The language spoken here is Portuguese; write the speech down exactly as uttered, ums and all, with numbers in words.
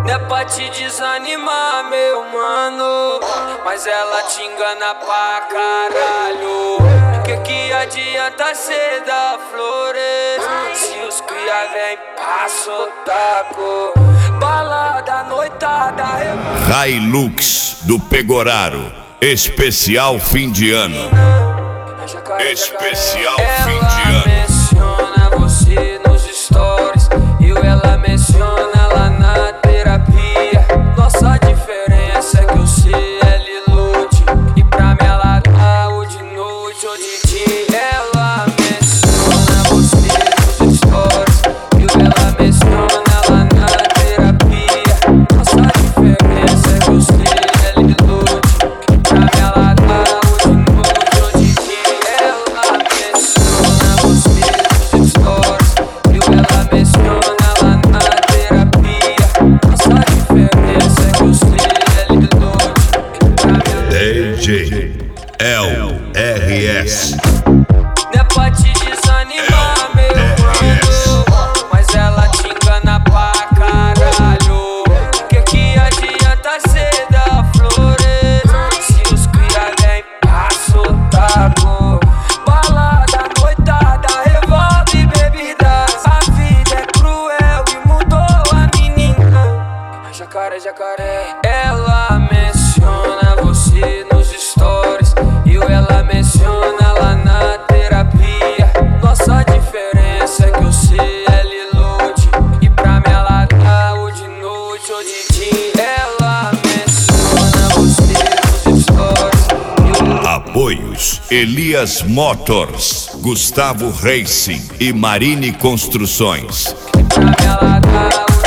Não é pra te desanimar, meu mano, mas ela te engana pra caralho. Que que adianta cê dar flores se os cria vem pra sotaco? Balada, noitada, eu... Hilux do Pegoraro, especial fim de ano. Especial fim de ano. Ela menciona você nos stories e ela menciona lá na terapia. Nossa diferença é que eu sei ela ilude e pra mim ela dá o de noite ou de dia. Ela menciona você nos stories e ela menciona lá na terapia. Nossa diferença é que eu sei ela ilude e pra mim ela dá o de noite ou de dia. Ela menciona você nos stories e ela menciona lá na terapia. Nossa diferença é que eu sei ela ilude e pra mim ela D J L R S. não é pra te desanimar, meu mano, mas ela te engana pra caralho. Que que adianta cê dar flores se os cria vem pra sotaco? Balada, noitada, revolve bebidas. A vida é cruel e mudou a menina. Jacaré, jacaré. Ela menciona você nos stories e ela menciona lá na terapia. Nossa diferença é que eu sei ela ilude e pra mim ela dá o de noite ou de dia. Ela menciona você nos stories e Apoios: Elias Motors, Gustavo Racing e Marine Construções. pra mim ela dá o